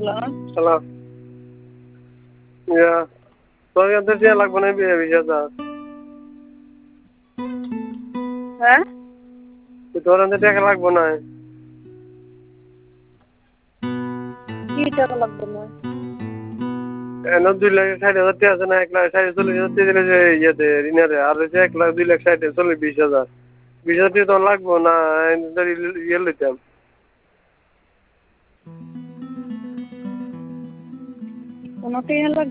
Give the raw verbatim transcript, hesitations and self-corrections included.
hello ইয়া তোর কাছে টিয়া লাগবে না বিয়ে বিশ হাজার হ্যাঁ তোর কাছে টাকা লাগবে না কি টাকা লাগবে না এন দুই লাখ ষাট হাজার টাকা আছে না এক লাখ ষাট চল্লিশ হাজার টাকা দিলে যে ইয়েতে ঋণের আর হচ্ছে এক লাখ দুই লাখ ষাট চল্লিশ বিশ হাজার বিশ হাজার টাকা তোমার লাগবো না ইয়ে লইতাম কোনো টাকা লাগবে